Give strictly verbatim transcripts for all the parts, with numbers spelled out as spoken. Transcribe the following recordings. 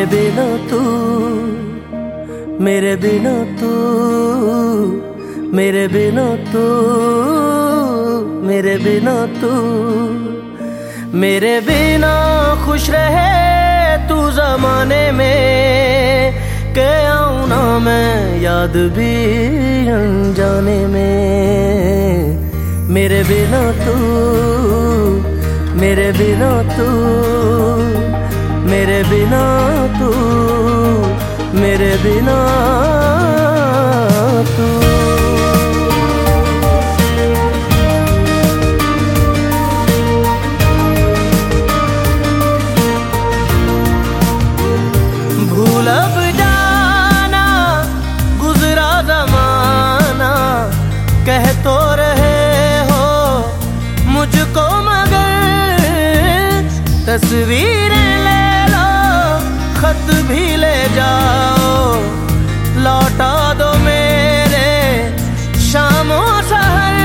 बिना तू, मेरे बिना तू, मेरे बिना तू, मेरे बिना तू, मेरे बिना खुश रहे तू ज़माने में, के आऊँ ना मैं याद भी अनजाने में। मेरे बिना तू, मेरे बिना तू, मेरे बिना तू, मेरे बिना तू। भूल अब जाना गुजरा ज़माना, कह तो रहे हो मुझको मगर तस्वीरें ले लो, खत भी ले जाओ, लौटा दो मेरे शामों सहर।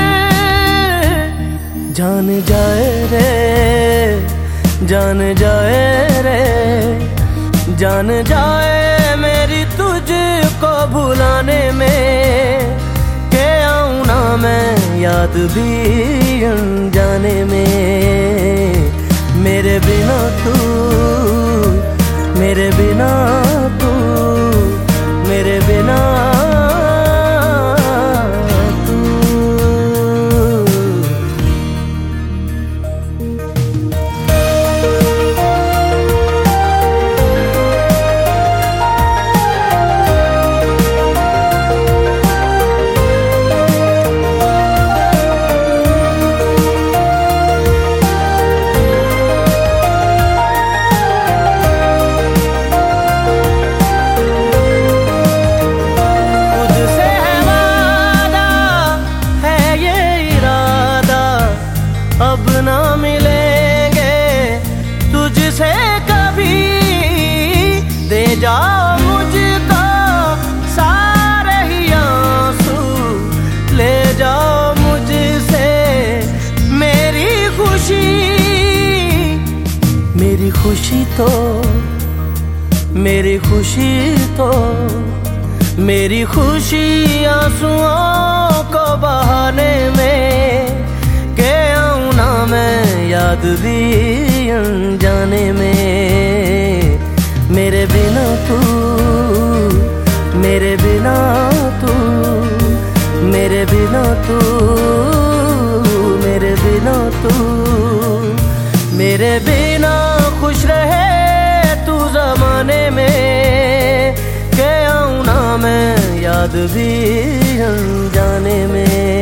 जान जाए रे, जान जाए रे, जान जाए मेरी तुझको भुलाने में, के आऊँ ना मैं याद भी अनजाने में। मेरे बिना तू, मेरे बिना तू, मेरे बिना तू। अब ना मिलेंगे तुझसे कभी, दे जाओ मुझको सारे ही आंसू, ले जाओ मुझसे मेरी खुशी। मेरी खुशी तो, मेरी खुशी तो, मेरी खुशी आंसुओं को बहाने में, के आऊँ ना मैं याद भी अनजाने में। मेरे बिना तू, मेरे बिना तू, मेरे बिना तू, मेरे बिना तू, मेरे बिना खुश रहे तू ज़माने में, के आऊँ ना मैं याद भी अनजाने में।